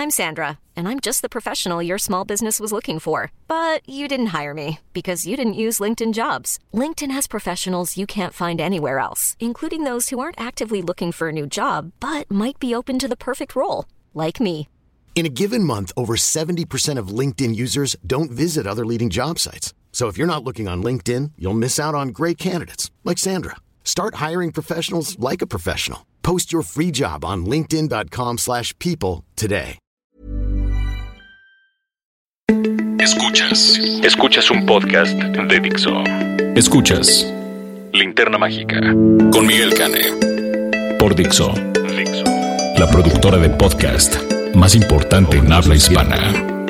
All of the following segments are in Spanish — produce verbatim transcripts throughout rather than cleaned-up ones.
I'm Sandra, and I'm just the professional your small business was looking for. But you didn't hire me because you didn't use LinkedIn Jobs. LinkedIn has professionals you can't find anywhere else, including those who aren't actively looking for a new job, but might be open to the perfect role, like me. In a given month, over seventy percent of LinkedIn users don't visit other leading job sites. So if you're not looking on LinkedIn, you'll miss out on great candidates like Sandra. Start hiring professionals like a professional. Post your free job on linkedin.com slash people today. Escuchas. Escuchas un podcast de Dixo. Escuchas Linterna Mágica con Miguel Cane por Dixo. Dixo, la productora de podcast más importante en habla hispana.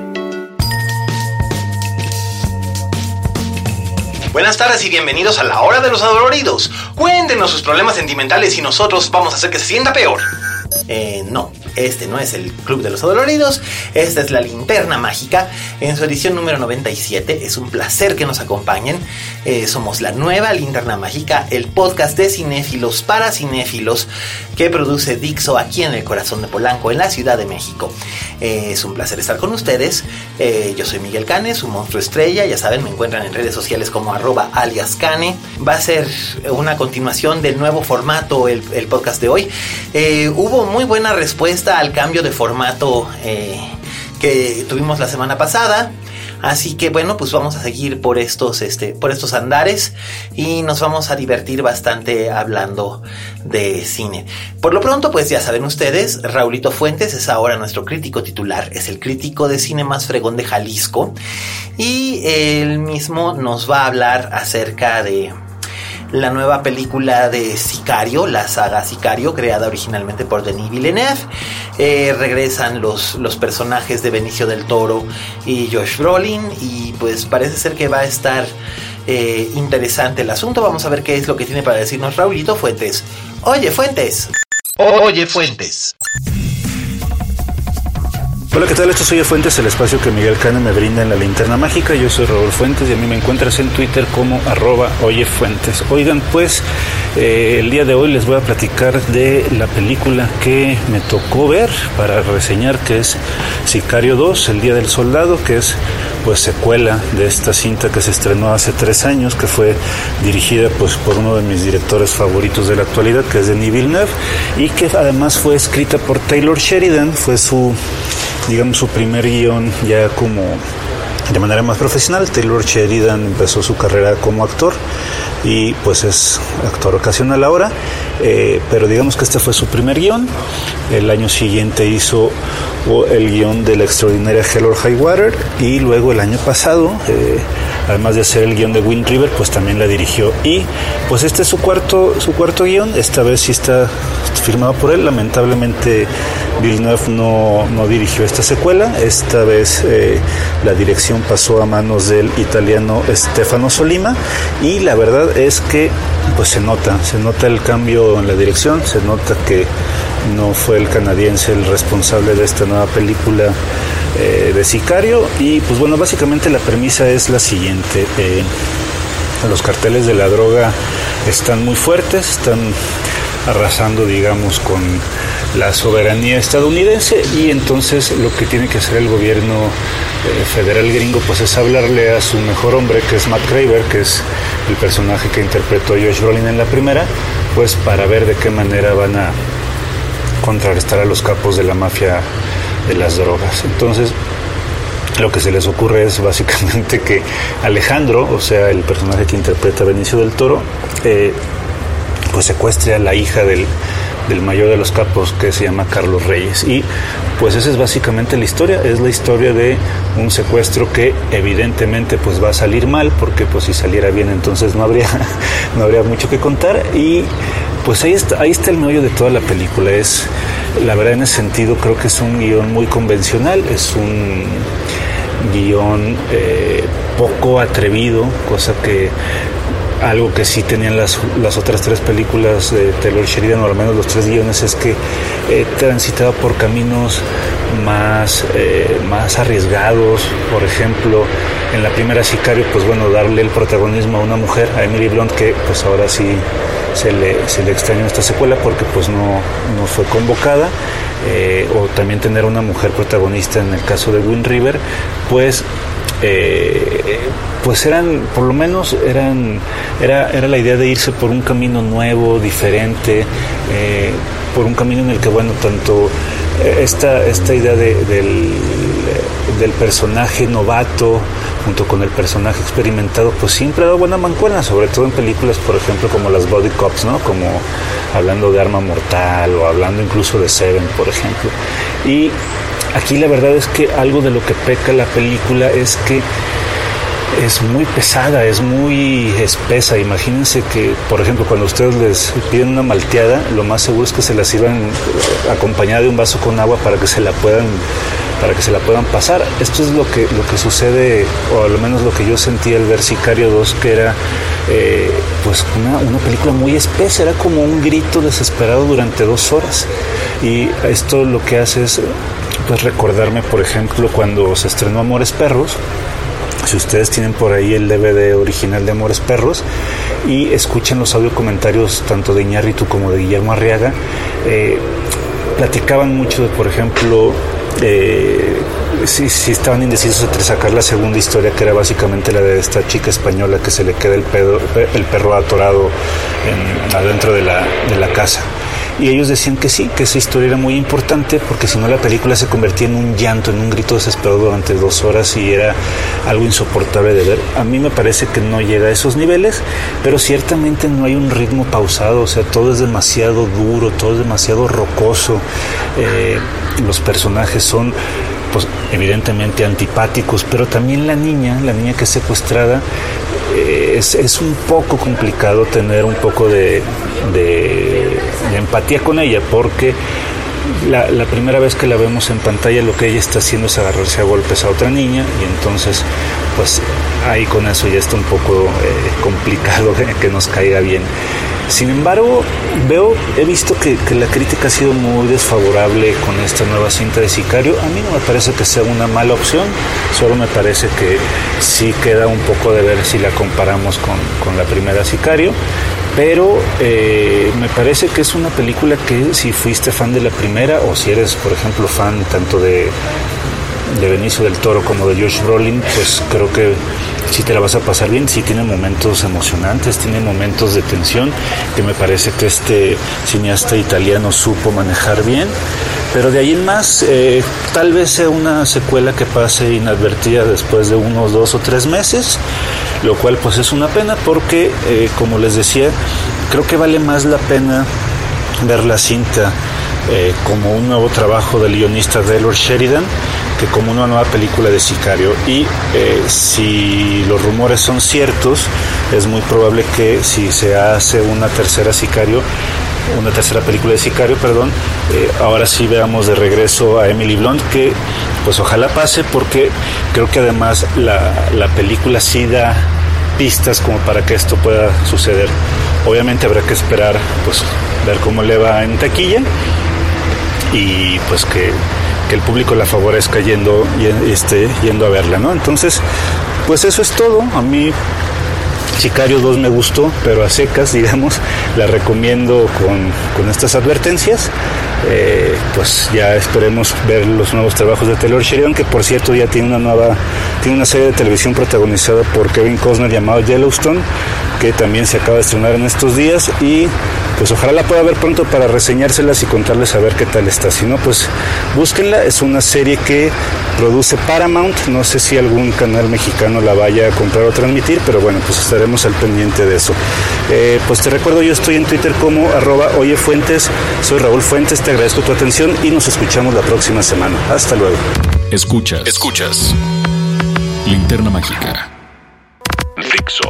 Buenas tardes y bienvenidos a la Hora de los Adoloridos. Cuéntenos sus problemas sentimentales y nosotros vamos a hacer que se sienta peor. Eh, no, este no es el Club de los Adoloridos. Esta es la Linterna Mágica en su edición número noventa y siete. Es un placer que nos acompañen. eh, Somos la nueva Linterna Mágica, el podcast de cinéfilos para cinéfilos que produce Dixo aquí en el corazón de Polanco, en la Ciudad de México. eh, Es un placer estar con ustedes. eh, Yo soy Miguel Cane, su monstruo estrella. Ya saben, me encuentran en redes sociales como arroba alias Cane. Va a ser una continuación del nuevo formato el, el podcast de hoy. eh, Hubo muy buena respuesta al cambio de formato eh, que tuvimos la semana pasada. Así que bueno, pues vamos a seguir por estos, este, por estos andares y nos vamos a divertir bastante hablando de cine. Por lo pronto, pues ya saben ustedes, Raulito Fuentes es ahora nuestro crítico titular, es el crítico de cine más fregón de Jalisco y él mismo nos va a hablar acerca de la nueva película de Sicario, la saga Sicario, creada originalmente por Denis Villeneuve. Eh, regresan los, los personajes de Benicio del Toro y Josh Brolin y pues parece ser que va a estar eh, interesante el asunto. Vamos a ver qué es lo que tiene para decirnos Raulito Fuentes. Oye, Fuentes. Oye, Fuentes. Hola, ¿qué tal? Esto es Oye Fuentes, el espacio que Miguel Cane me brinda en la Linterna Mágica. Yo soy Raúl Fuentes y a mí me encuentras en Twitter como arroba Oye Fuentes. Oigan, pues eh, el día de hoy les voy a platicar de la película que me tocó ver para reseñar, que es Sicario dos, El Día del Soldado, que es pues secuela de esta cinta que se estrenó hace tres años, que fue dirigida pues por uno de mis directores favoritos de la actualidad, que es Denis Villeneuve, y que además fue escrita por Taylor Sheridan. Fue su, digamos, su primer guión ya como de manera más profesional. Taylor Sheridan empezó su carrera como actor y pues es actor ocasional ahora, eh, pero digamos que este fue su primer guión. El año siguiente hizo el guión de la extraordinaria Hell or High Water y luego el año pasado, eh, además de hacer el guión de Wind River, pues también la dirigió. Y pues este es su cuarto, su cuarto guión. Esta vez sí está firmado por él. Lamentablemente Villeneuve no, no dirigió esta secuela. Esta vez eh, la dirección pasó a manos del italiano Stefano Sollima y la verdad es que pues se nota, se nota el cambio en la dirección, se nota que no fue el canadiense el responsable de esta nueva película eh, de Sicario. Y pues bueno, básicamente la premisa es la siguiente. eh, los carteles de la droga están muy fuertes, están arrasando, digamos, con la soberanía estadounidense, y entonces lo que tiene que hacer el gobierno eh, federal gringo pues es hablarle a su mejor hombre, que es Matt Craver, que es el personaje que interpretó a Josh Brolin en la primera, pues para ver de qué manera van a contrarrestar a los capos de la mafia de las drogas. Entonces lo que se les ocurre es básicamente que Alejandro, o sea, el personaje que interpreta a Benicio del Toro, eh, pues secuestre a la hija del, del mayor de los capos, que se llama Carlos Reyes. Y pues esa es básicamente la historia. Es la historia de un secuestro que evidentemente pues va a salir mal, porque pues si saliera bien entonces no habría, no habría mucho que contar. Y pues ahí está, ahí está el meollo de toda la película. Es, la verdad, en ese sentido creo que es un guión muy convencional, es un guión eh, poco atrevido, cosa que algo que sí tenían las, las otras tres películas de Taylor Sheridan, o al menos los tres guiones, es que eh, transitaba por caminos más, eh, más arriesgados. Por ejemplo, en la primera Sicario, pues bueno, darle el protagonismo a una mujer, a Emily Blunt, que pues ahora sí se le, se le extrañó esta secuela porque pues no, no fue convocada. eh, o también tener una mujer protagonista en el caso de Wind River, pues eh, pues eran, por lo menos eran era, era la idea de irse por un camino nuevo, diferente, eh, por un camino en el que, bueno, tanto esta, esta idea de, del, del personaje novato junto con el personaje experimentado, pues siempre ha dado buena mancuerna, sobre todo en películas, por ejemplo, como las Body Cops, ¿no? Como hablando de Arma Mortal o hablando incluso de Seven, por ejemplo. Y aquí la verdad es que algo de lo que peca la película es que es muy pesada, es muy espesa. Imagínense que, por ejemplo, cuando ustedes les piden una malteada, lo más seguro es que se la sirvan acompañada de un vaso con agua para que se la puedan para que se la puedan pasar. Esto es lo que lo que sucede, o al menos lo que yo sentí al ver Sicario dos, que era eh, pues una, una película muy espesa, era como un grito desesperado durante dos horas. Y esto lo que hace es pues recordarme, por ejemplo, cuando se estrenó Amores Perros. Si ustedes tienen por ahí el D V D original de Amores Perros y escuchan los audio comentarios tanto de Iñárritu como de Guillermo Arriaga, eh, platicaban mucho de, por ejemplo, eh, si, si estaban indecisos entre sacar la segunda historia, que era básicamente la de esta chica española que se le queda el, pedo, el perro atorado en, adentro de la, de la casa. Y ellos decían que sí, que esa historia era muy importante, porque si no la película se convertía en un llanto, en un grito desesperado durante dos horas y era algo insoportable de ver. A mí me parece que no llega a esos niveles, pero ciertamente no hay un ritmo pausado, o sea, todo es demasiado duro, todo es demasiado rocoso. Eh, los personajes son, pues, evidentemente antipáticos, pero también la niña, la niña que es secuestrada, eh, es, es un poco complicado tener un poco de, de, de empatía con ella, porque la, la primera vez que la vemos en pantalla lo que ella está haciendo es agarrarse a golpes a otra niña, y entonces pues ahí con eso ya está un poco eh, complicado que, que nos caiga bien. Sin embargo, veo, he visto que, que la crítica ha sido muy desfavorable con esta nueva cinta de Sicario. A mí no me parece que sea una mala opción, solo me parece que sí queda un poco de ver si la comparamos con, con la primera Sicario, pero eh, me parece que es una película que, si fuiste fan de la primera, o si eres, por ejemplo, fan tanto de, de Benicio del Toro como de Josh Brolin, pues creo que sí te la vas a pasar bien. Sí tiene momentos emocionantes, tiene momentos de tensión que me parece que este cineasta italiano supo manejar bien, pero de ahí en más eh, tal vez sea una secuela que pase inadvertida después de unos dos o tres meses, lo cual pues es una pena, porque eh, como les decía, creo que vale más la pena ver la cinta eh, como un nuevo trabajo del guionista Taylor Sheridan que como una nueva película de Sicario. Y eh, si los rumores son ciertos, es muy probable que si se hace una tercera Sicario, una tercera película de Sicario, perdón, eh, ahora sí veamos de regreso a Emily Blunt, que pues ojalá pase, porque creo que además la, la película sí da pistas como para que esto pueda suceder. Obviamente habrá que esperar, pues, ver cómo le va en taquilla y pues que que el público la favorezca yendo, y, este, yendo a verla, ¿no? Entonces, pues eso es todo. A mí Sicario dos me gustó, pero a secas, digamos, la recomiendo con, con estas advertencias. Eh, pues ya esperemos ver los nuevos trabajos de Taylor Sheridan, que por cierto ya tiene una nueva, tiene una serie de televisión protagonizada por Kevin Costner llamado Yellowstone, que también se acaba de estrenar en estos días, y pues ojalá la pueda ver pronto para reseñárselas y contarles a ver qué tal está. Si no, pues búsquenla. Es una serie que produce Paramount. No sé si algún canal mexicano la vaya a comprar o transmitir, pero bueno, pues estaremos al pendiente de eso. Eh, pues te recuerdo, yo estoy en Twitter como arroba oyefuentes. Soy Raúl Fuentes, te agradezco tu atención y nos escuchamos la próxima semana. Hasta luego. Escuchas, escuchas Linterna Mágica, Dixo.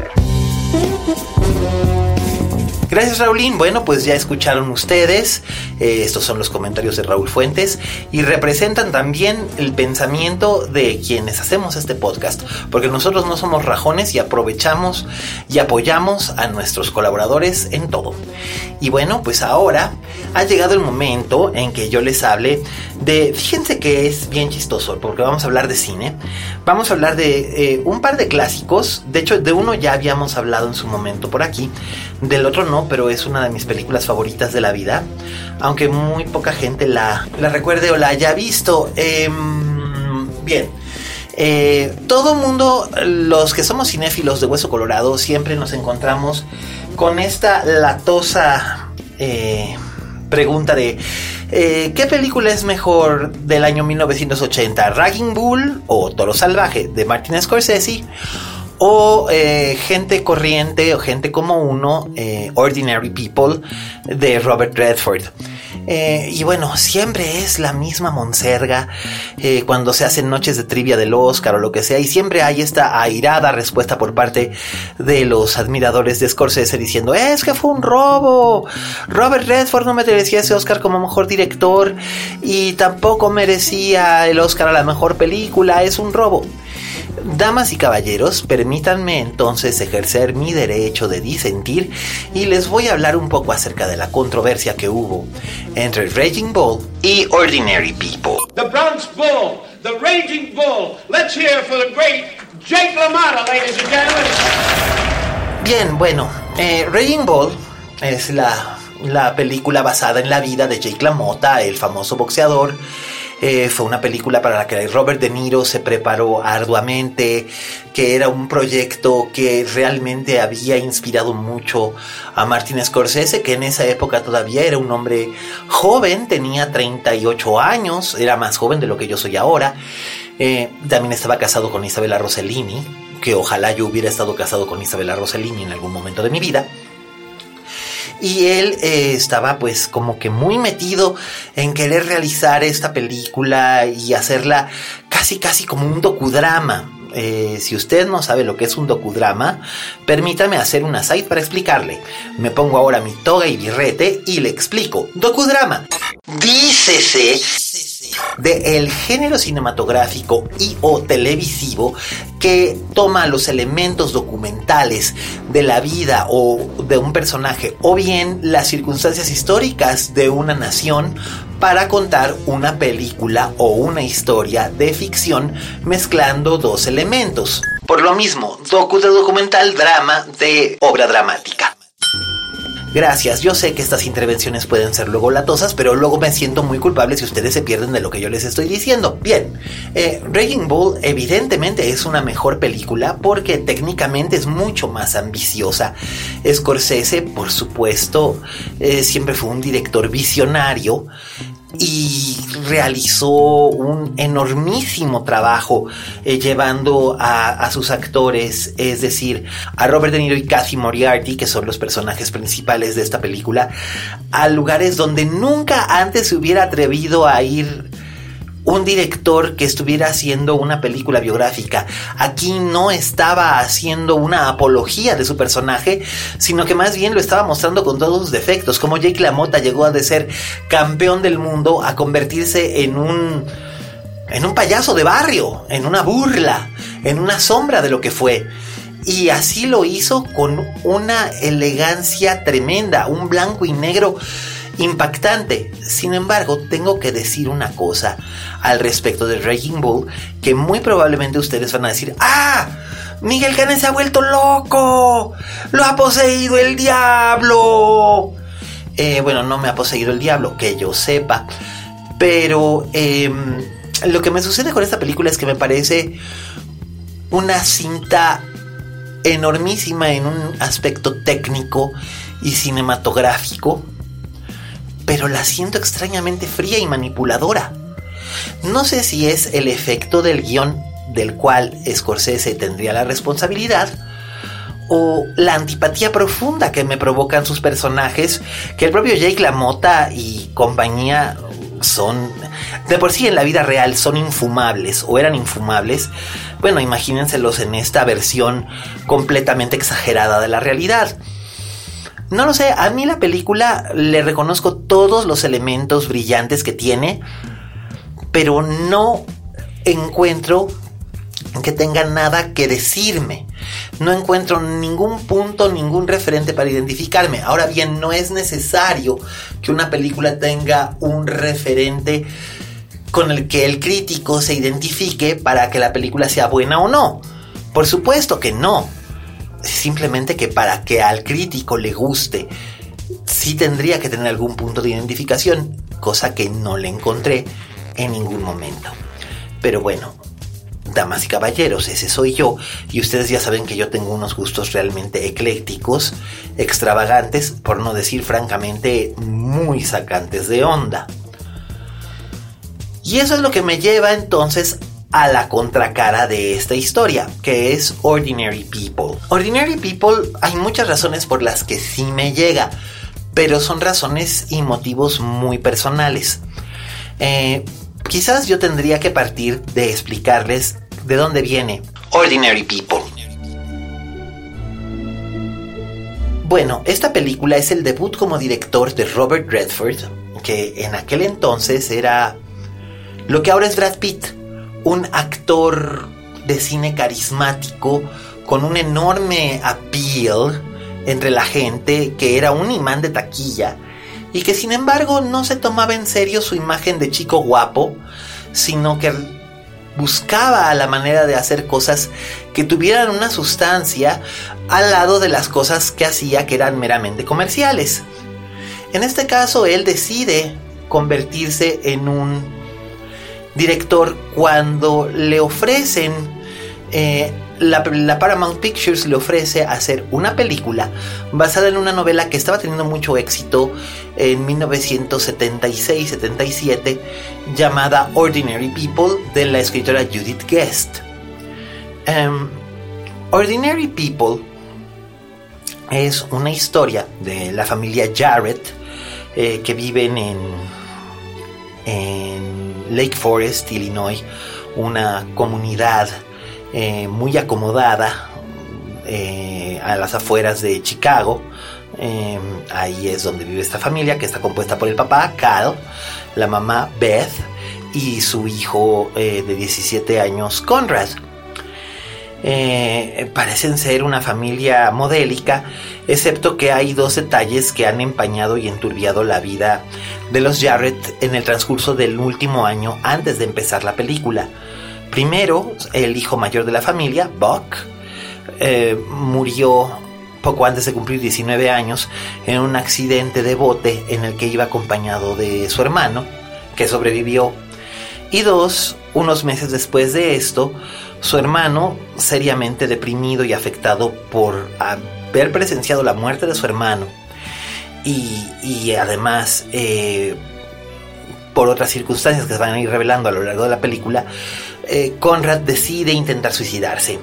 Gracias, Raulín. Bueno, pues ya escucharon ustedes. Eh, estos son los comentarios de Raúl Fuentes y representan también el pensamiento de quienes hacemos este podcast, porque nosotros no somos rajones y aprovechamos y apoyamos a nuestros colaboradores en todo. Y bueno, pues ahora ha llegado el momento en que yo les hable de... Fíjense que es bien chistoso, porque vamos a hablar de cine. Vamos a hablar de eh, un par de clásicos. De hecho, de uno ya habíamos hablado en su momento por aquí. Del otro no, no, pero es una de mis películas favoritas de la vida, aunque muy poca gente la, la recuerde o la haya visto. Eh, bien, eh, todo mundo, los que somos cinéfilos de Hueso Colorado, siempre nos encontramos con esta latosa eh, pregunta de eh, ¿qué película es mejor del año mil novecientos ochenta? ¿Raging Bull o Toro Salvaje de Martin Scorsese? O eh, Gente Corriente o Gente como Uno, eh, Ordinary People de Robert Redford. Eh, y bueno, siempre es la misma monserga eh, cuando se hacen noches de trivia del Oscar o lo que sea, y siempre hay esta airada respuesta por parte de los admiradores de Scorsese diciendo: es que fue un robo, Robert Redford no merecía ese Oscar como mejor director y tampoco merecía el Oscar a la mejor película, es un robo. Damas y caballeros, permítanme entonces ejercer mi derecho de disentir y les voy a hablar un poco acerca de la controversia que hubo entre Raging Bull y Ordinary People. The Bronx Bull, the Raging Bull. Let's hear for the great Jake LaMotta, ladies and gentlemen. Bien, bueno, eh, Raging Bull es la, la película basada en la vida de Jake LaMotta, el famoso boxeador. Eh, fue una película para la que Robert De Niro se preparó arduamente, que era un proyecto que realmente había inspirado mucho a Martin Scorsese, que en esa época todavía era un hombre joven, tenía treinta y ocho años, era más joven de lo que yo soy ahora. Eh, también estaba casado con Isabella Rossellini, que ojalá yo hubiera estado casado con Isabella Rossellini en algún momento de mi vida. Y él eh, estaba pues como que muy metido en querer realizar esta película y hacerla casi casi como un docudrama. Eh, si usted no sabe lo que es un docudrama, permítame hacer una side para explicarle. Me pongo ahora mi toga y birrete y le explico. Docudrama. Dícese de el género cinematográfico y o televisivo que toma los elementos documentales de la vida o de un personaje o bien las circunstancias históricas de una nación para contar una película o una historia de ficción mezclando dos elementos. Por lo mismo, docu de documental, drama de obra dramática. Gracias, yo sé que estas intervenciones pueden ser luego latosas, pero luego me siento muy culpable si ustedes se pierden de lo que yo les estoy diciendo. Bien, eh, Raging Bull evidentemente es una mejor película porque técnicamente es mucho más ambiciosa. Scorsese, por supuesto, eh, siempre fue un director visionario y realizó un enormísimo trabajo eh, llevando a, a sus actores, es decir, a Robert De Niro y Cathy Moriarty, que son los personajes principales de esta película, a lugares donde nunca antes se hubiera atrevido a ir un director que estuviera haciendo una película biográfica. Aquí no estaba haciendo una apología de su personaje, sino que más bien lo estaba mostrando con todos sus defectos, como Jake LaMotta llegó a de ser campeón del mundo a convertirse en un en un payaso de barrio, en una burla, en una sombra de lo que fue. Y así lo hizo con una elegancia tremenda, un blanco y negro impactante. Sin embargo, tengo que decir una cosa al respecto de Raging Bull, que muy probablemente ustedes van a decir: ¡ah! Miguel Cane se ha vuelto loco, lo ha poseído el diablo. Eh, bueno, no me ha poseído el diablo, que yo sepa, pero eh, lo que me sucede con esta película es que me parece una cinta enormísima en un aspecto técnico y cinematográfico, pero la siento extrañamente fría y manipuladora. No sé si es el efecto del guión del cual Scorsese tendría la responsabilidad, o la antipatía profunda que me provocan sus personajes, que el propio Jake LaMotta y compañía son, de por sí en la vida real, son infumables, o eran infumables. Bueno, imagínenselos en esta versión completamente exagerada de la realidad. No lo sé, a mí la película le reconozco todos los elementos brillantes que tiene, pero no encuentro que tenga nada que decirme. No encuentro ningún punto, ningún referente para identificarme. Ahora bien, no es necesario que una película tenga un referente con el que el crítico se identifique para que la película sea buena o no. Por supuesto que no. Simplemente que para que al crítico le guste sí tendría que tener algún punto de identificación, cosa que no le encontré en ningún momento. Pero bueno, damas y caballeros, ese soy yo, y ustedes ya saben que yo tengo unos gustos realmente eclécticos, extravagantes, por no decir francamente muy sacantes de onda. Y eso es lo que me lleva entonces a la contracara de esta historia, que es Ordinary People. Ordinary People, hay muchas razones por las que sí me llega, pero son razones y motivos muy personales. Eh, quizás yo tendría que partir de explicarles de dónde viene Ordinary People. Bueno, esta película es el debut como director de Robert Redford, que en aquel entonces era lo que ahora es Brad Pitt, un actor de cine carismático con un enorme appeal entre la gente, que era un imán de taquilla y que sin embargo no se tomaba en serio su imagen de chico guapo, sino que buscaba la manera de hacer cosas que tuvieran una sustancia al lado de las cosas que hacía, que eran meramente comerciales. En este caso, él decide convertirse en un director cuando le ofrecen, eh, la, la Paramount Pictures le ofrece hacer una película basada en una novela que estaba teniendo mucho éxito en mil novecientos setenta y seis setenta y siete, llamada Ordinary People, de la escritora Judith Guest. Um, Ordinary People es una historia de la familia Jarrett, eh, que viven en, en Lake Forest, Illinois, una comunidad eh, muy acomodada eh, a las afueras de Chicago. Eh, ahí es donde vive esta familia, que está compuesta por el papá, Cal, la mamá, Beth, y su hijo eh, de diecisiete años, Conrad. Eh, parecen ser una familia modélica, excepto que hay dos detalles que han empañado y enturbiado la vida de los Jarrett en el transcurso del último año antes de empezar la película. Primero, el hijo mayor de la familia, Buck, eh, murió poco antes de cumplir diecinueve años en un accidente de bote en el que iba acompañado de su hermano, que sobrevivió. Y dos, unos meses después de esto, su hermano, seriamente deprimido y afectado por haber presenciado la muerte de su hermano, y, y además eh, por otras circunstancias que se van a ir revelando a lo largo de la película, eh, Conrad decide intentar suicidarse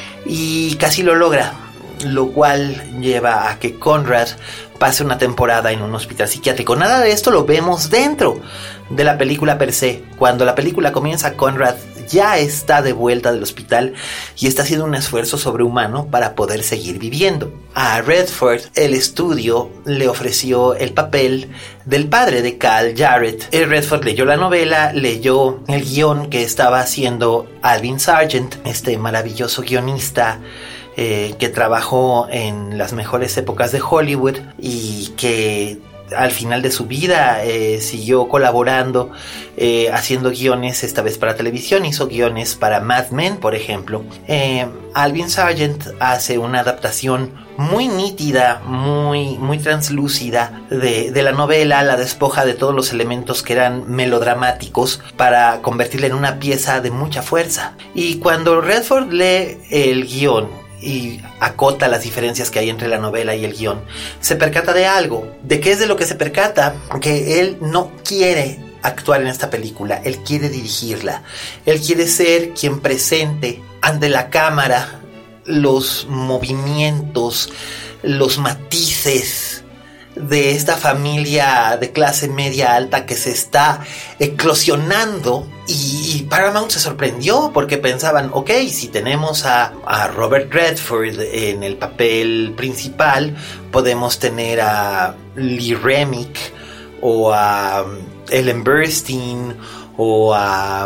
y casi lo logra, lo cual lleva a que Conrad pase una temporada en un hospital psiquiátrico. Nada de esto lo vemos dentro de la película per se. Cuando la película comienza, Conrad ya está de vuelta del hospital y está haciendo un esfuerzo sobrehumano para poder seguir viviendo. A Redford, el estudio le ofreció el papel del padre de Cal Jarrett. El Redford leyó la novela, leyó el guión que estaba haciendo Alvin Sargent, este maravilloso guionista eh, que trabajó en las mejores épocas de Hollywood y que al final de su vida eh, siguió colaborando, eh, haciendo guiones, esta vez para televisión. Hizo guiones para Mad Men, por ejemplo. eh, Alvin Sargent hace una adaptación muy nítida, muy, muy translúcida de, de la novela, la despoja de todos los elementos que eran melodramáticos para convertirla en una pieza de mucha fuerza. Y cuando Redford lee el guión y acota las diferencias que hay entre la novela y el guión, se percata de algo. ¿De qué es de lo que se percata? Que él no quiere actuar en esta película, él quiere dirigirla. Él quiere ser quien presente ante la cámara los movimientos, los matices de esta familia de clase media alta que se está eclosionando. Y, y Paramount se sorprendió porque pensaban, ok, si tenemos a, a Robert Redford en el papel principal, podemos tener a Lee Remick o a Ellen Burstyn o a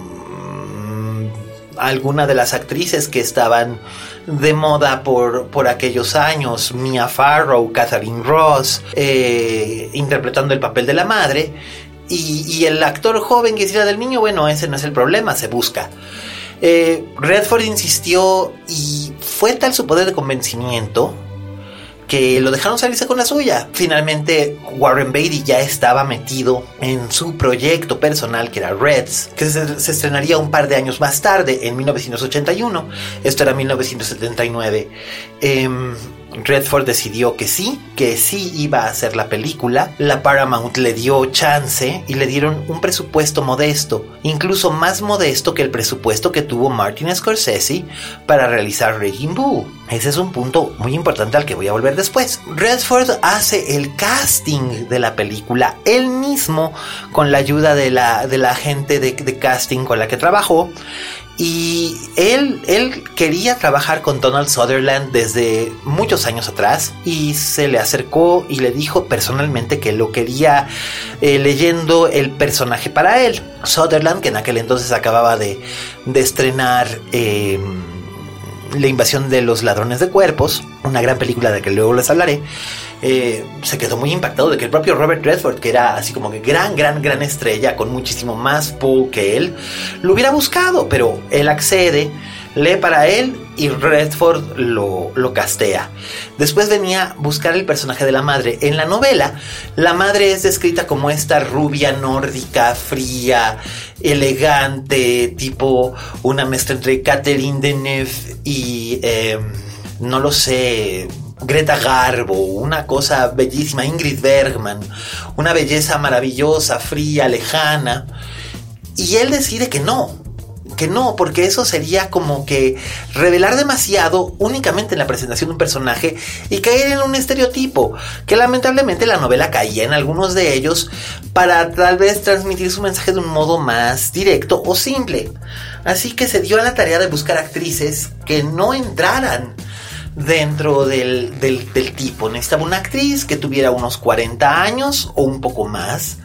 um, alguna de las actrices que estaban de moda por, por aquellos años, Mia Farrow, Catherine Ross, eh, interpretando el papel de la madre. Y, y el actor joven que hiciera del niño, bueno, ese no es el problema, se busca. Eh, Redford insistió y fue tal su poder de convencimiento que lo dejaron salirse con la suya. Finalmente Warren Beatty ya estaba metido en su proyecto personal, que era Reds, que se, se estrenaría un par de años más tarde, en mil novecientos ochenta y uno. Esto era mil novecientos setenta y nueve. eh, Redford decidió que sí, que sí iba a hacer la película. La Paramount le dio chance y le dieron un presupuesto modesto, incluso más modesto que el presupuesto que tuvo Martin Scorsese para realizar Raging Bull. Ese es un punto muy importante al que voy a volver después. Redford hace el casting de la película él mismo, con la ayuda de la, de la gente de, de casting con la que trabajó. Y él, él quería trabajar con Donald Sutherland desde muchos años atrás, y se le acercó y le dijo personalmente que lo quería eh, leyendo el personaje para él. Sutherland, que en aquel entonces acababa de, de estrenar eh, La invasión de los ladrones de cuerpos, una gran película de la que luego les hablaré, eh, se quedó muy impactado de que el propio Robert Redford, que era así como que gran, gran, gran estrella, con muchísimo más pull que él, lo hubiera buscado, pero él accede, lee para él y Redford lo, lo castea. Después venía buscar el personaje de la madre. En la novela, la madre es descrita como esta rubia nórdica, fría, elegante, tipo una mezcla entre Catherine Deneuve y eh, no lo sé, Greta Garbo, una cosa bellísima, Ingrid Bergman, una belleza maravillosa, fría, lejana. Y él decide que no, que no, porque eso sería como que revelar demasiado únicamente en la presentación de un personaje y caer en un estereotipo, que lamentablemente la novela caía en algunos de ellos para tal vez transmitir su mensaje de un modo más directo o simple. Así que se dio a la tarea de buscar actrices que no entraran dentro del, del, del tipo. Necesitaba una actriz que tuviera unos cuarenta años o un poco más,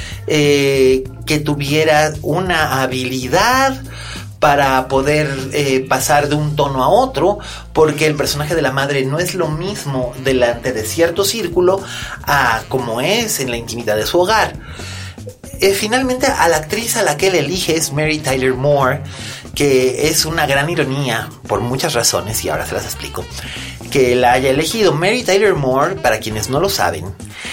eh, que tuviera una habilidad para poder eh, pasar de un tono a otro, porque el personaje de la madre no es lo mismo delante de cierto círculo a como es en la intimidad de su hogar. Eh, finalmente, a la actriz a la que él elige es Mary Tyler Moore, que es una gran ironía por muchas razones, y ahora se las explico, que la haya elegido. Mary Tyler Moore, para quienes no lo saben,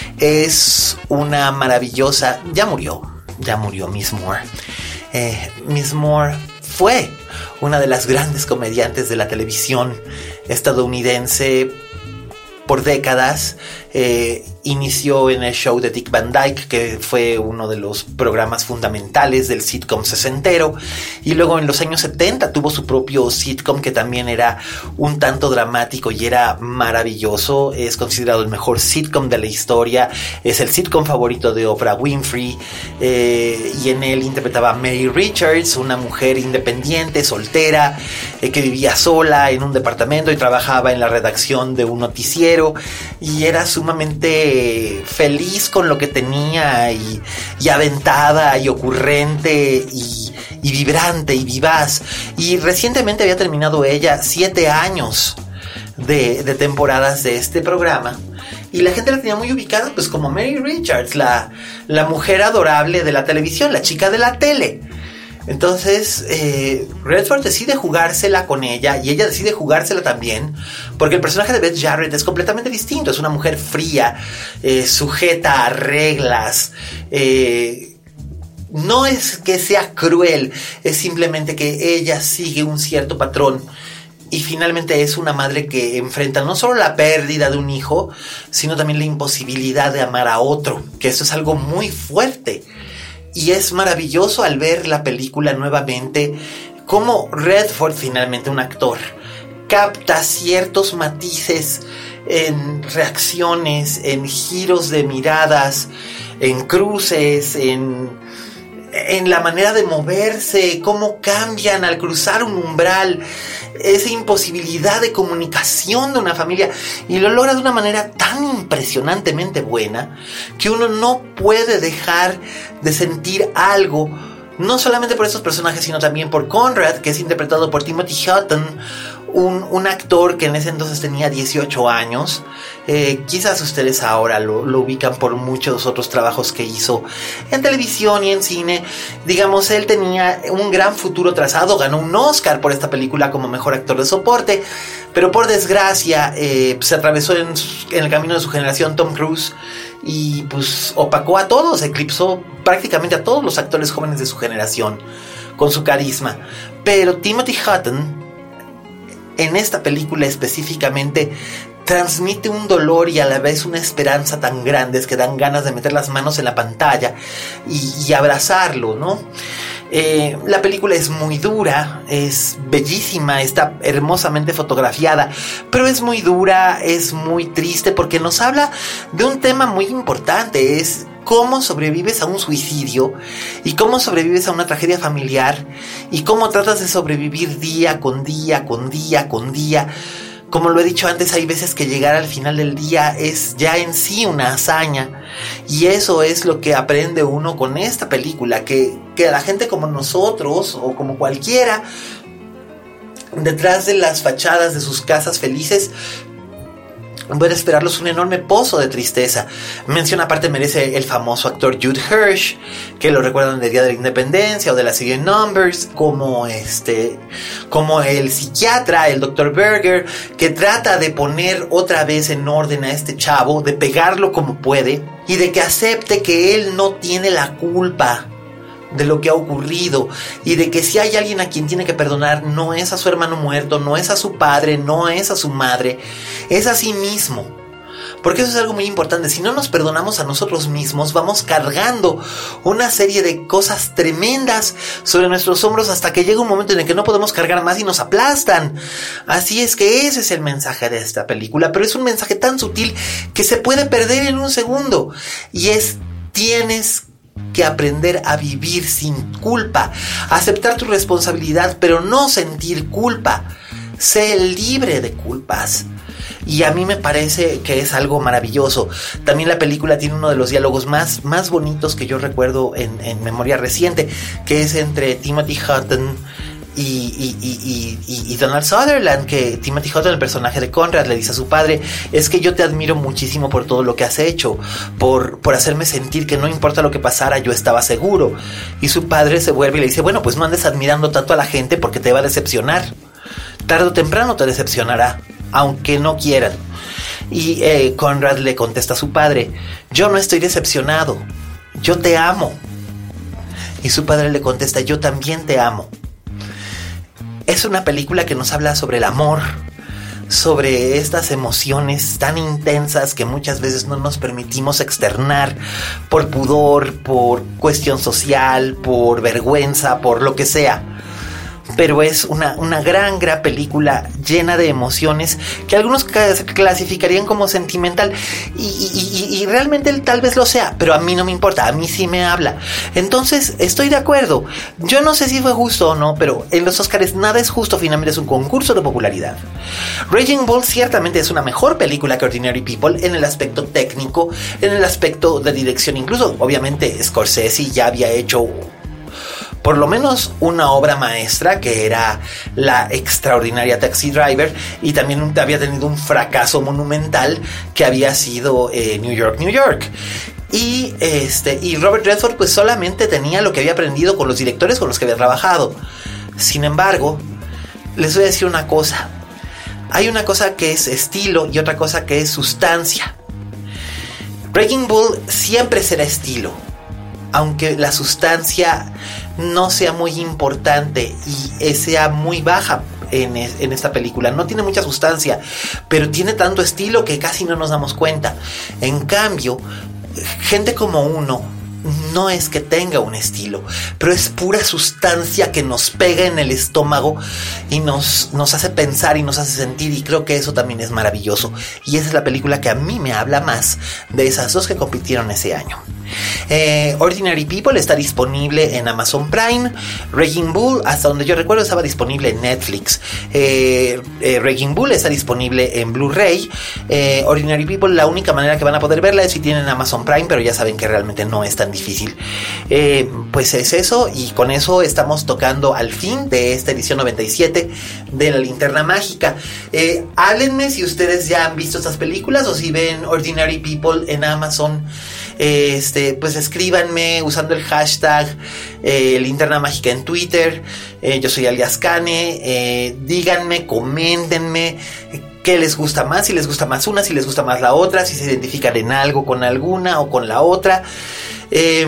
es una maravillosa... Ya murió, ya murió Miss Moore. Eh, Miss Moore fue una de las grandes comediantes de la televisión estadounidense por décadas. Eh, inició en el show de Dick Van Dyke, que fue uno de los programas fundamentales del sitcom sesentero, y luego en los años setenta tuvo su propio sitcom que también era un tanto dramático y era maravilloso. Es considerado el mejor sitcom de la historia, es el sitcom favorito de Oprah Winfrey, eh, y en él interpretaba a Mary Richards, una mujer independiente, soltera, eh, que vivía sola en un departamento y trabajaba en la redacción de un noticiero, y era sumamente feliz con lo que tenía, y, y aventada y ocurrente y, y vibrante y vivaz. Y recientemente había terminado ella siete años de, de temporadas de este programa, y la gente la tenía muy ubicada pues como Mary Richards, la, la mujer adorable de la televisión, la chica de la tele. Entonces eh, Redford decide jugársela con ella, y ella decide jugársela también, porque el personaje de Beth Jarrett es completamente distinto. Es una mujer fría, eh, sujeta a reglas, eh, no es que sea cruel, es simplemente que ella sigue un cierto patrón. Y finalmente es una madre que enfrenta no solo la pérdida de un hijo, sino también la imposibilidad de amar a otro, que eso es algo muy fuerte. Y es maravilloso al ver la película nuevamente cómo Redford, finalmente un actor, capta ciertos matices en reacciones, en giros de miradas, en cruces, en, en la manera de moverse, cómo cambian al cruzar un umbral, esa imposibilidad de comunicación de una familia, y lo logra de una manera tan impresionantemente buena que uno no puede dejar de sentir algo, no solamente por estos personajes, sino también por Conrad, que es interpretado por Timothy Hutton, un, un actor que en ese entonces tenía dieciocho años. Eh, quizás ustedes ahora lo, lo ubican por muchos otros trabajos que hizo en televisión y en cine. Digamos, él tenía un gran futuro trazado, ganó un Oscar por esta película como mejor actor de soporte, pero por desgracia eh, se atravesó en, en el camino de su generación Tom Cruise y pues opacó a todos, eclipsó prácticamente a todos los actores jóvenes de su generación con su carisma. Pero Timothy Hutton en esta película específicamente transmite un dolor y a la vez una esperanza tan grandes que dan ganas de meter las manos en la pantalla y, y abrazarlo, ¿no? Eh, la película es muy dura, es bellísima, está hermosamente fotografiada, pero es muy dura, es muy triste porque nos habla de un tema muy importante, es cómo sobrevives a un suicidio y cómo sobrevives a una tragedia familiar y cómo tratas de sobrevivir día con día, con día, con día. Como lo he dicho antes, hay veces que llegar al final del día es ya en sí una hazaña. Y eso es lo que aprende uno con esta película. Que, que a la gente como nosotros o como cualquiera, detrás de las fachadas de sus casas felices, puede esperarlos un enorme pozo de tristeza. Mención aparte merece el famoso actor Jude Hirsch, que lo recuerdan del Día de la Independencia o de la serie Numbers, como este, como el psiquiatra, el doctor Berger, que trata de poner otra vez en orden a este chavo, de pegarlo como puede y de que acepte que él no tiene la culpa de lo que ha ocurrido y de que si hay alguien a quien tiene que perdonar no es a su hermano muerto, no es a su padre, no es a su madre, es a sí mismo. Porque eso es algo muy importante. Si no nos perdonamos a nosotros mismos, vamos cargando una serie de cosas tremendas sobre nuestros hombros hasta que llega un momento en el que no podemos cargar más y nos aplastan. Así es que ese es el mensaje de esta película, pero es un mensaje tan sutil que se puede perder en un segundo. Y es, tienes que aprender a vivir sin culpa, aceptar tu responsabilidad, pero no sentir culpa. Sé libre de culpas. Y a mí me parece que es algo maravilloso. También la película tiene uno de los diálogos más, más bonitos que yo recuerdo en, en memoria reciente, que es entre Timothy Hutton y, y, y, y, y Donald Sutherland, que Timothy Hutton, el personaje de Conrad, le dice a su padre: es que yo te admiro muchísimo por todo lo que has hecho, por, por hacerme sentir que no importa lo que pasara, yo estaba seguro. Y su padre se vuelve y le dice: bueno, pues no andes admirando tanto a la gente porque te va a decepcionar. Tarde o temprano te decepcionará, aunque no quieran. Y eh, Conrad le contesta a su padre: yo no estoy decepcionado, yo te amo. Y su padre le contesta: yo también te amo. Es una película que nos habla sobre el amor, sobre estas emociones tan intensas que muchas veces no nos permitimos externar por pudor, por cuestión social, por vergüenza, por lo que sea. Pero es una, una gran, gran película llena de emociones que algunos clasificarían como sentimental y, y, y, y realmente tal vez lo sea, pero a mí no me importa, a mí sí me habla. Entonces estoy de acuerdo. Yo no sé si fue justo o no, pero en los Oscars nada es justo, finalmente es un concurso de popularidad. Raging Bull ciertamente es una mejor película que Ordinary People en el aspecto técnico, en el aspecto de dirección. Incluso obviamente Scorsese ya había hecho por lo menos una obra maestra, que era la extraordinaria Taxi Driver, y también había tenido un fracaso monumental que había sido eh, New York, New York. Y, este, y Robert Redford pues solamente tenía lo que había aprendido con los directores con los que había trabajado. Sin embargo, les voy a decir una cosa. Hay una cosa que es estilo y otra cosa que es sustancia. Raging Bull siempre será estilo, aunque la sustancia no sea muy importante y sea muy baja en, es, en esta película. No tiene mucha sustancia, pero tiene tanto estilo que casi no nos damos cuenta. En cambio, gente como uno no es que tenga un estilo, pero es pura sustancia que nos pega en el estómago y nos, nos hace pensar y nos hace sentir, y creo que eso también es maravilloso. Y esa es la película que a mí me habla más de esas dos que compitieron ese año. Eh, Ordinary People está disponible en Amazon Prime. Raging Bull, hasta donde yo recuerdo, estaba disponible en Netflix. Eh, eh, Raging Bull está disponible en Blu-ray. Eh, Ordinary People, la única manera que van a poder verla es si tienen Amazon Prime, pero ya saben que realmente no es tan difícil. Eh, pues es eso, y con eso estamos tocando al fin de esta edición noventa y siete de La Linterna Mágica. Eh, háblenme si ustedes ya han visto estas películas o si ven Ordinary People en Amazon. Eh, este, pues escríbanme usando el hashtag eh, Linterna Mágica en Twitter. Eh, yo soy alias Cane. Eh, díganme, coméntenme qué les gusta más, si les gusta más una, si les gusta más la otra, si se identifican en algo con alguna o con la otra. Eh,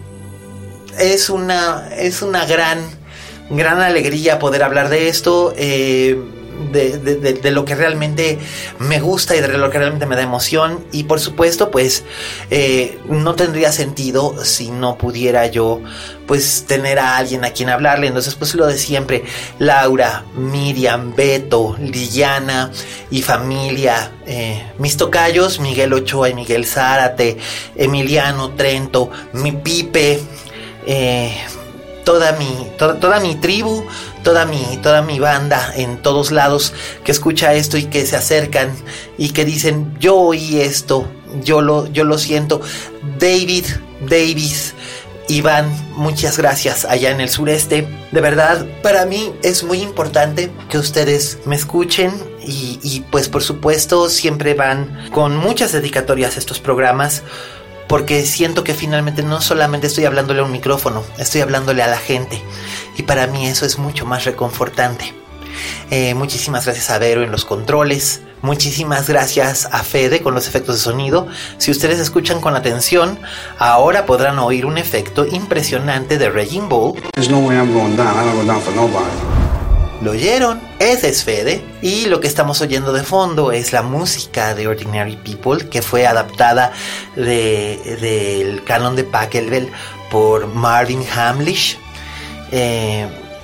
es una, es una gran, gran alegría poder hablar de esto. Eh, De, de, de, de lo que realmente me gusta y de lo que realmente me da emoción. Y por supuesto pues eh, no tendría sentido si no pudiera yo pues tener a alguien a quien hablarle. Entonces pues lo de siempre: Laura, Miriam, Beto, Liliana y familia, eh, mis tocayos Miguel Ochoa y Miguel Zárate, Emiliano Trento, mi Pipe, eh, toda mi toda, toda mi tribu, toda mi toda mi banda en todos lados que escucha esto y que se acercan y que dicen: yo oí esto, yo lo yo lo siento. David, Davis, Iván, muchas gracias allá en el sureste. De verdad, para mí es muy importante que ustedes me escuchen y, y pues por supuesto siempre van con muchas dedicatorias a estos programas, porque siento que finalmente no solamente estoy hablándole a un micrófono, estoy hablándole a la gente. Y para mí eso es mucho más reconfortante. Eh, muchísimas gracias a Vero en los controles. Muchísimas gracias a Fede con los efectos de sonido. Si ustedes escuchan con atención, ahora podrán oír un efecto impresionante de Raging Bull. There's no way I'm going down. I don't go down for nobody. ¿Lo oyeron? Ese es Fede. Y lo que estamos oyendo de fondo es la música de Ordinary People, que fue adaptada de, del canon de Pachelbel por Marvin Hamlish. Eh,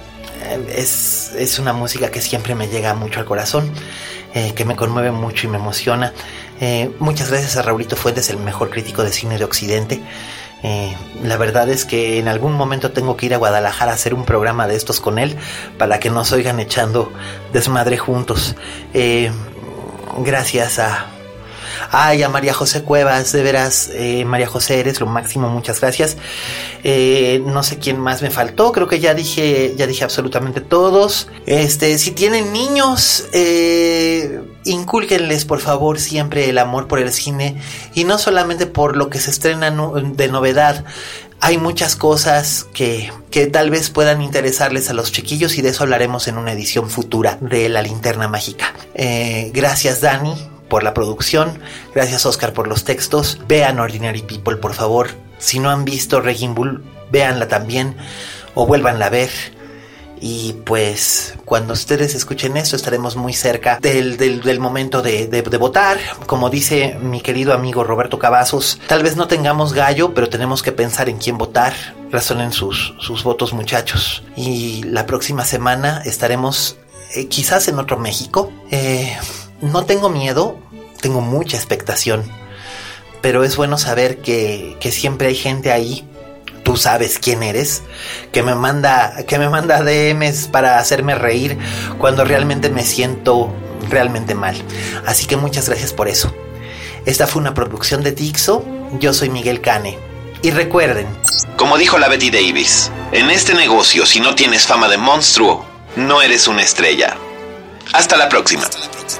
es, es una música que siempre me llega mucho al corazón, eh, que me conmueve mucho y me emociona. Eh, muchas gracias a Raulito Fuentes, el mejor crítico de cine de Occidente. Eh, la verdad es que en algún momento tengo que ir a Guadalajara a hacer un programa de estos con él para que nos oigan echando desmadre juntos. Eh, gracias a... Ay, a María José Cuevas, de veras, eh, María José, eres lo máximo, muchas gracias. Eh, no sé quién más me faltó, creo que ya dije, ya dije absolutamente todos. Este, si tienen niños, eh, incúlquenles por favor siempre el amor por el cine, y no solamente por lo que se estrena de novedad. Hay muchas cosas que, que tal vez puedan interesarles a los chiquillos, y de eso hablaremos en una edición futura de La Linterna Mágica. Eh, gracias Dani por la producción, gracias Oscar por los textos. Vean Ordinary People por favor. Si no han visto Raging Bull, véanla también o vuélvanla a ver. Y pues cuando ustedes escuchen esto estaremos muy cerca del, del, del momento de, de, de votar. Como dice mi querido amigo Roberto Cavazos, tal vez no tengamos gallo, pero tenemos que pensar en quién votar. Razonen sus, sus votos, muchachos. Y la próxima semana estaremos eh, quizás en otro México. Eh... No tengo miedo, tengo mucha expectación, pero es bueno saber que, que siempre hay gente ahí, tú sabes quién eres, que me manda, que me manda D Ms para hacerme reír cuando realmente me siento realmente mal. Así que muchas gracias por eso. Esta fue una producción de Dixo, yo soy Miguel Cane. Y recuerden, como dijo la Betty Davis, en este negocio si no tienes fama de monstruo, no eres una estrella. Hasta la próxima.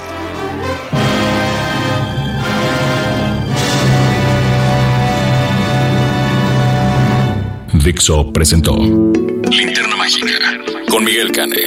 Dixo presentó Linterna Mágica con Miguel Cane.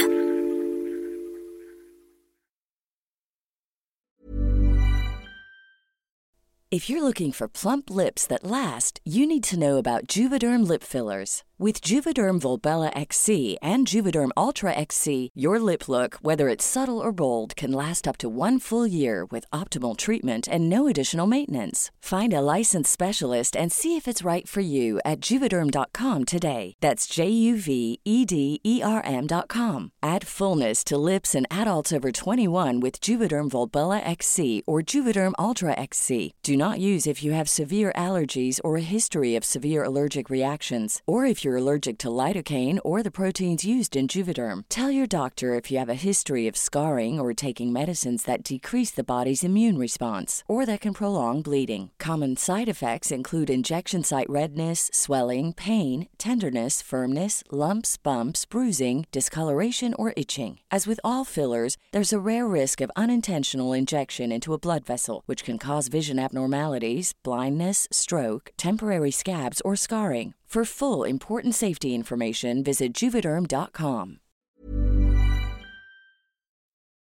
If you're looking for plump lips that last, you need to know about Juvederm lip fillers. With Juvederm Volbella X C and Juvederm Ultra X C, your lip look, whether it's subtle or bold, can last up to one full year with optimal treatment and no additional maintenance. Find a licensed specialist and see if it's right for you at Juvederm dot com today. That's J U V E D E R M dot com. Add fullness to lips in adults over twenty-one with Juvederm Volbella X C or Juvederm Ultra X C. Do not use if you have severe allergies or a history of severe allergic reactions, or if you're allergic to lidocaine or the proteins used in Juvederm. Tell your doctor if you have a history of scarring or taking medicines that decrease the body's immune response or that can prolong bleeding. Common side effects include injection site redness, swelling, pain, tenderness, firmness, lumps, bumps, bruising, discoloration, or itching. As with all fillers, there's a rare risk of unintentional injection into a blood vessel, which can cause vision abnormalities, blindness, stroke, temporary scabs, or scarring. For full, important safety information, visit Juvederm dot com.